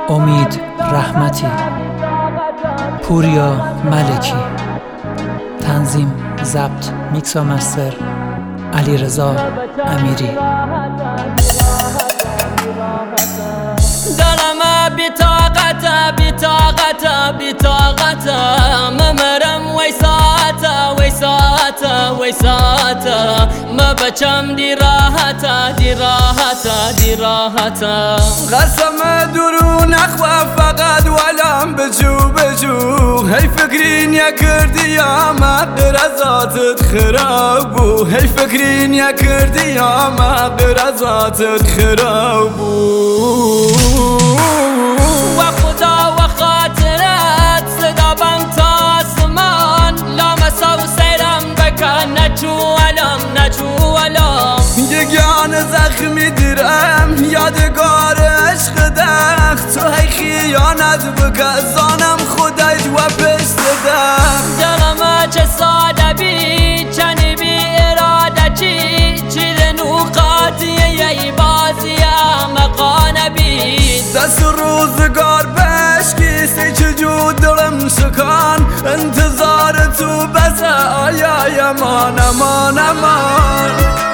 امید رحمتی، پوریا ملکی، تنظیم ضبط میکس و مستر علیرضا امیری. دلم بی‌طاقته بی‌طاقته بی‌طاقته ممرم ویساته ویساته ویساته مبچم دی راحته دی راحته دی راحته قسم درون اخوة فقط ولم بجو بجو هی فکرین یا کردی یا مقرزاتت خرابو هی فکرین یا کردی یا مقرزاتت خرابو و خدا و خاطرت صدا بم تا آسمان لامسا و سیرم بکن نچو علم نچو علم یگان زخمی دیرم یادگار عشق دخت تو هی خیانت بکزانم خودت و پشت دخت دلم چه ساده بی چنی بی اراده چی نوقاتیه یه بازی مقانه بی دست روزگار بشکی سی چجور دلم شکان انتظار تو بسه آیا یمان امان امان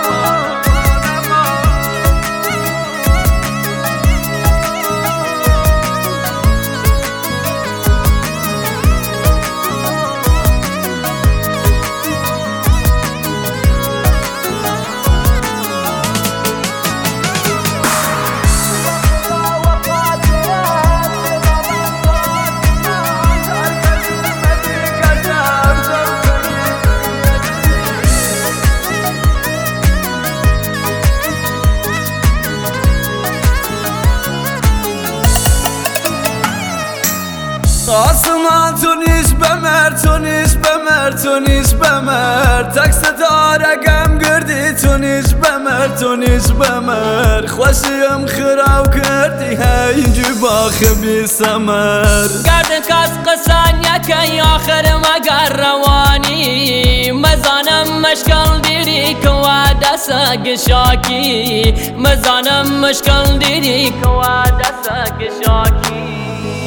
آسمان تو نیست بمر تو نیست بمر تو نیست بمر تک ستاره گم گردی تو نیست بمر تو نیست بمر خوشیم خراب کردی هی باخ بی سمر گرد کس قسان یکی آخر مگر روانی مزانم مشکل دیری کوا دست گشاکی مزانم مشکل دیری کوا دست گشاکی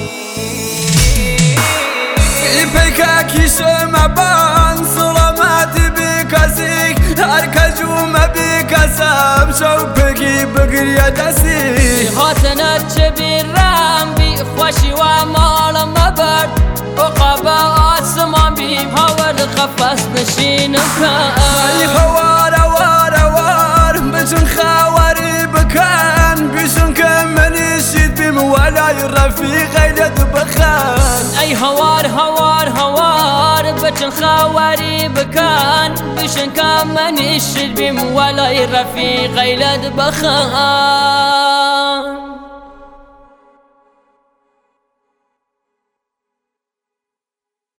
پیکاکیشم بان سلامتی بی کسی هر کجوم بی کسم شو بگی بگری دستی هاتنت چه بیرم بی خوشی و مالم مبرد عقاب آسمان بی هاورد قفص نشینم کن ای خوار وار وار بچون خواری بکن بیشون که منی شید بیم ولای رفیق ایلت بخن ای هوار هوار هوار بچن خواری بکن بیشن که منی شید بیم ولای رفیق ایلت بخن